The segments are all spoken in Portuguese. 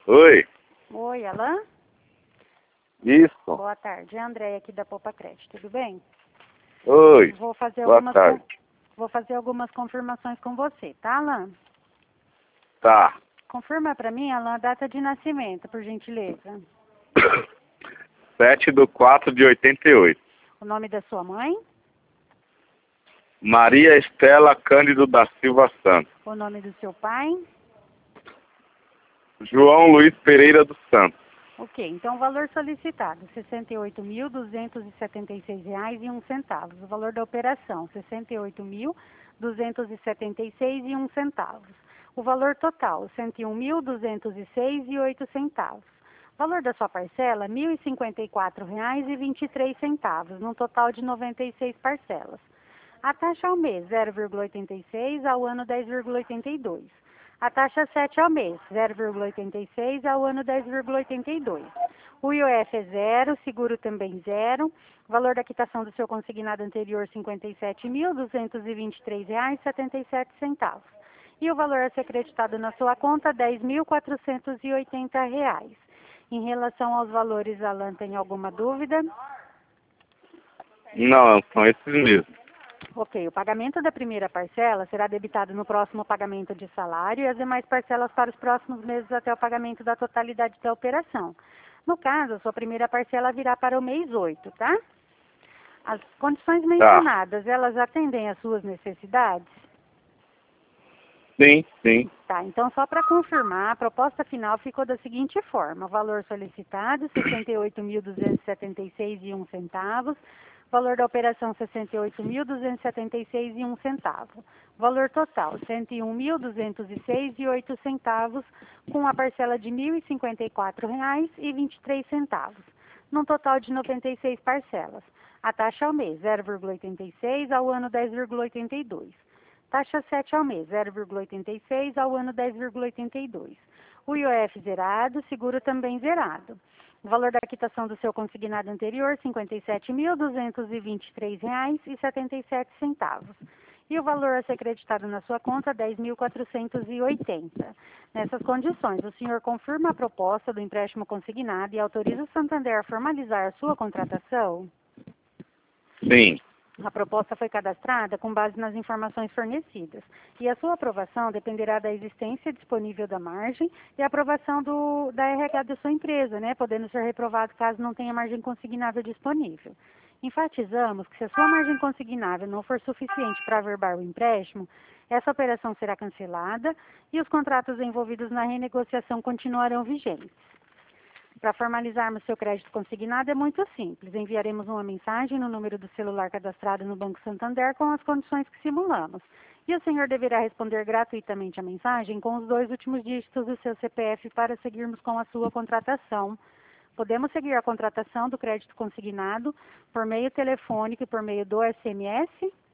Oi, Oi, Alain? isso. Boa tarde. É a Andréia aqui da Poupa Crédito, tudo bem? Oi, Vou fazer boa tarde. algumas confirmações com você, tá, Alain? Tá. Confirma para mim, Alain, a data de nascimento, por gentileza. 7/4/88. O nome da sua mãe, Maria Estela Cândido da Silva Santos. o nome do seu pai. João Luiz Pereira dos Santos. Ok, então o valor solicitado, R$ 68.276,01. O valor da operação, R$ 68.276,01. O valor total, R$ 101.206,08. O valor da sua parcela, R$ 1.054,23, num total de 96 parcelas. A taxa ao mês, 0,86, ao ano 10,82. A taxa 7 ao mês, 0,86, ao ano 10,82. O IOF é zero, seguro também zero. Valor da quitação do seu consignado anterior, R$ 57.223,77. E o valor a ser creditado na sua conta, R$ 10.480. Em relação aos valores, Alain, tem alguma dúvida? Não, são esses mesmo. Ok, o pagamento da primeira parcela será debitado no próximo pagamento de salário e as demais parcelas para os próximos meses até o pagamento da totalidade da operação. No caso, a sua primeira parcela virá para o mês 8, tá? As condições mencionadas, elas atendem às suas necessidades? Sim, sim. Tá, então só para confirmar, a proposta final ficou da seguinte forma: o valor solicitado, R$ 68.276,01. Valor da operação, R$ 68.276,01. Valor total, R$ 101.206,08, com a parcela de R$ 1.054,23, num total de 96 parcelas. A taxa ao mês, 0,86, ao ano 10,82. Taxa 7 ao mês, 0,86, ao ano 10,82. O IOF zerado, seguro também zerado. O valor da quitação do seu consignado anterior, R$ 57.223,77. E o valor a ser creditado na sua conta, R$ 10.480. Nessas condições, o senhor confirma a proposta do empréstimo consignado e autoriza o Santander a formalizar a sua contratação? Sim. A proposta foi cadastrada com base nas informações fornecidas e a sua aprovação dependerá da existência disponível da margem e a aprovação da RH da sua empresa, né, podendo ser reprovado caso não tenha margem consignável disponível. Enfatizamos que se a sua margem consignável não for suficiente para averbar o empréstimo, essa operação será cancelada e os contratos envolvidos na renegociação continuarão vigentes. Para formalizarmos seu crédito consignado é muito simples. Enviaremos uma mensagem no número do celular cadastrado no Banco Santander com as condições que simulamos. E o senhor deverá responder gratuitamente a mensagem com os 2 últimos dígitos do seu CPF para seguirmos com a sua contratação. Podemos seguir a contratação do crédito consignado por meio telefônico e por meio do SMS?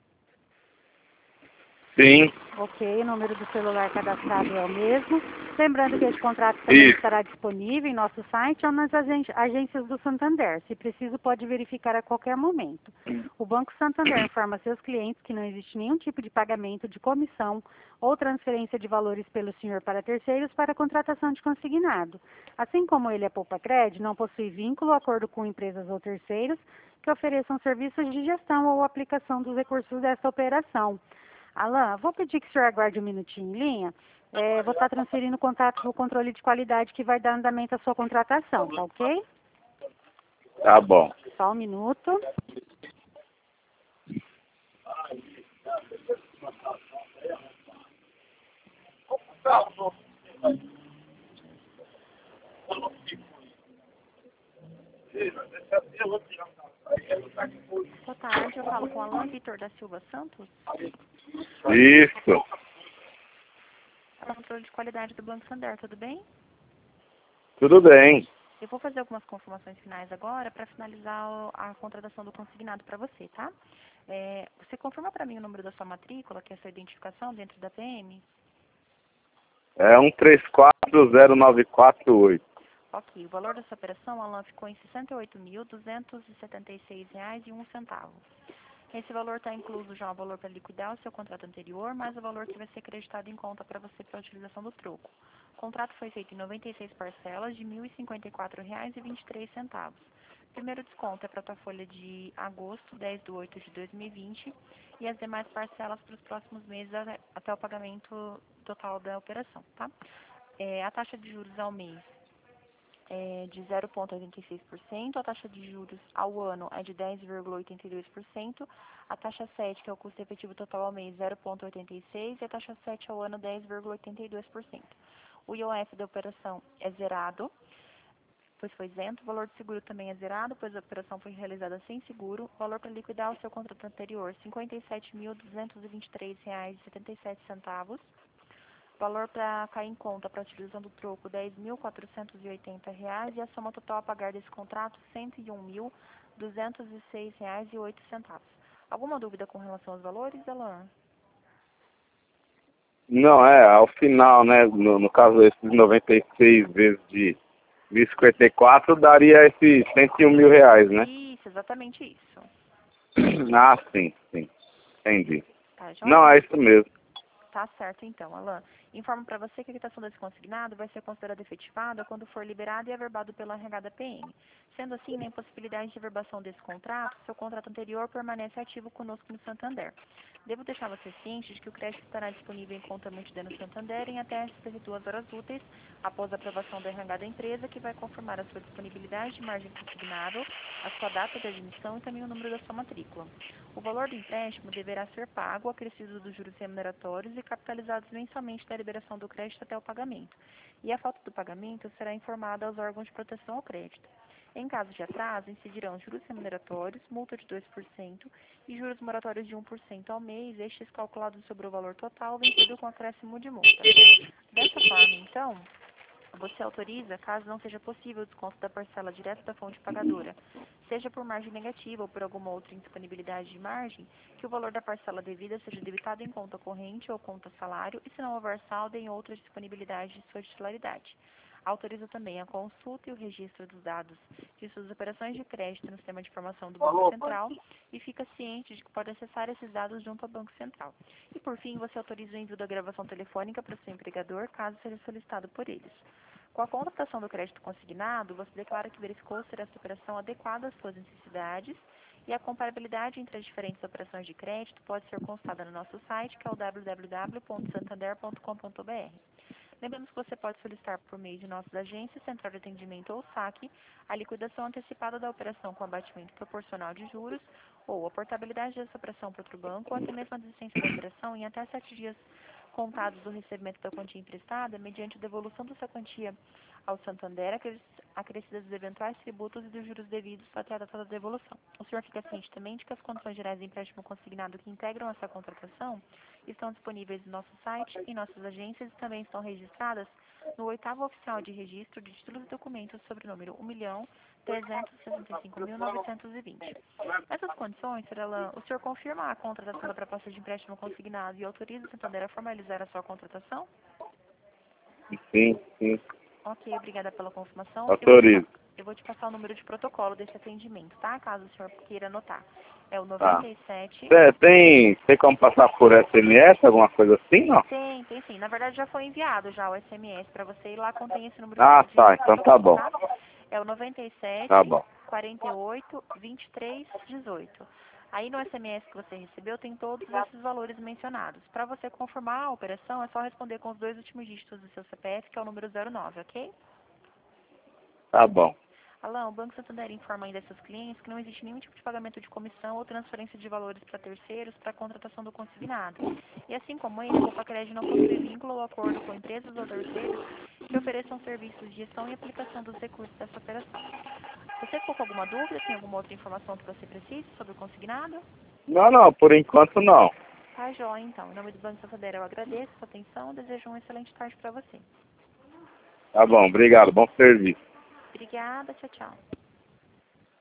Sim. Ok, o número do celular cadastrado é o mesmo. Lembrando que esse contrato também estará disponível em nosso site ou nas agências do Santander. Se preciso, pode verificar a qualquer momento. O Banco Santander informa seus clientes que não existe nenhum tipo de pagamento de comissão ou transferência de valores pelo senhor para terceiros para a contratação de consignado. Assim como ele é Poupa-Crédito, não possui vínculo ou acordo com empresas ou terceiros que ofereçam serviços de gestão ou aplicação dos recursos desta operação. Alain, vou pedir que o senhor aguarde um minutinho em linha. Vou estar transferindo o contato do controle de qualidade que vai dar andamento à sua contratação, tá ok? Tá bom. Só um minuto. Boa tarde, eu falo com Alain Vitor da Silva Santos. Isso. Controle de qualidade do Banco Santander, tudo bem? Tudo bem. Eu vou fazer algumas confirmações finais agora para finalizar a contratação do consignado para você, tá? Você confirma para mim o número da sua matrícula, que é a sua identificação dentro da PM? É 1340948. Ok, o valor dessa operação, Alain, ficou em R$ 68.276,01. Esse valor está incluso já o valor para liquidar o seu contrato anterior, mais o valor que vai ser acreditado em conta para você para a utilização do troco. O contrato foi feito em 96 parcelas de R$ 1.054,23. O primeiro desconto é para a tua folha de agosto, 10/8 de 2020, e as demais parcelas para os próximos meses até o pagamento total da operação, tá? A taxa de juros ao mês é de 0,86%, a taxa de juros ao ano é de 10,82%, a taxa 7, que é o custo efetivo total ao mês, 0,86%, e a taxa 7 ao ano, 10,82%. O IOF da operação é zerado, pois foi isento. O valor de seguro também é zerado, pois a operação foi realizada sem seguro. O valor para liquidar o seu contrato anterior, R$ 57.223,77. Valor para cair em conta para a utilização do troco, R$ 10.480. E a soma total a pagar desse contrato, R$ 101.206,08. Alguma dúvida com relação aos valores, Alan? Não, ao final, né? No caso, esses 96 vezes de 1.054 daria esses R$ 101.000, né? Isso, exatamente isso. Ah, sim. Entendi. Tá, Não, é isso mesmo. Tá certo, então, Alan. Informo para você que a quitação desse consignado vai ser considerada efetivada quando for liberado e averbado pela RH da PM. Sendo assim, na impossibilidade de averbação desse contrato, seu contrato anterior permanece ativo conosco no Santander. Devo deixar você ciente de que o crédito estará disponível em conta mantida no Santander em até 72 horas úteis após a aprovação da RH da empresa, que vai confirmar a sua disponibilidade de margem consignável, a sua data de admissão e também o número da sua matrícula. O valor do empréstimo deverá ser pago, acrescido dos juros remuneratórios e capitalizados mensalmente da liberação do crédito até o pagamento. E a falta do pagamento será informada aos órgãos de proteção ao crédito. Em caso de atraso, incidirão juros remuneratórios, multa de 2% e juros moratórios de 1% ao mês, estes calculados sobre o valor total, vencido com acréscimo de multa. Dessa forma, então, você autoriza, caso não seja possível o desconto da parcela direto da fonte pagadora, seja por margem negativa ou por alguma outra indisponibilidade de margem, que o valor da parcela devida seja debitado em conta corrente ou conta salário e, se não houver saldo, em outra disponibilidade de sua titularidade. Autoriza também a consulta e o registro dos dados de suas operações de crédito no sistema de informação do Banco Central e fica ciente de que pode acessar esses dados junto ao Banco Central. E, por fim, você autoriza o envio da gravação telefônica para o seu empregador, caso seja solicitado por eles. Com a contratação do crédito consignado, você declara que verificou ser essa operação adequada às suas necessidades e a comparabilidade entre as diferentes operações de crédito pode ser constada no nosso site, que é o www.santander.com.br. Lembramos que você pode solicitar por meio de nossas agências, central de atendimento ou saque, a liquidação antecipada da operação com abatimento proporcional de juros ou a portabilidade dessa operação para outro banco ou até mesmo a desistência da operação em até 7 dias contados do recebimento da quantia emprestada, mediante a devolução dessa quantia ao Santander, acrescidas dos eventuais tributos e dos juros devidos até a data da devolução. O senhor fica ciente também de que as condições gerais de empréstimo consignado que integram essa contratação estão disponíveis no nosso site, em nossas agências e também estão registradas no 8º oficial de registro de títulos e documentos sobre o número 1.365.920. Essas condições, Sr. Alan, o senhor confirma a contratação da proposta de empréstimo consignado e autoriza o Santander a formalizar a sua contratação? Sim. Ok, obrigada pela confirmação. Autorizo. Eu vou te passar o número de protocolo desse atendimento, tá? Caso o senhor queira anotar. É o Tá. 97... Tem como passar por SMS, alguma coisa assim, não? Tem sim. Na verdade, já foi enviado já o SMS para você e lá contém esse número Ah, de tá. Então tá bom. tá? É o 97 Tá bom. 48 23 18. Aí no SMS que você recebeu tem todos esses valores mencionados. Para você confirmar a operação, é só responder com os 2 últimos dígitos do seu CPF, que é o número 09, ok? Tá bom. Alan, o Banco Santander informa ainda a seus clientes que não existe nenhum tipo de pagamento de comissão ou transferência de valores para terceiros para a contratação do consignado. E assim como ele, o Facred não possui vínculo ou acordo com empresas ou terceiros que ofereçam serviços de gestão e aplicação dos recursos dessa operação. Você ficou com alguma dúvida? Tem alguma outra informação que você precise sobre o consignado? Não, por enquanto não. Tá, joia, então. Em nome do Banco Santander, eu agradeço a sua atenção e desejo uma excelente tarde para você. Tá bom, obrigado. Bom serviço. Obrigada, tchau.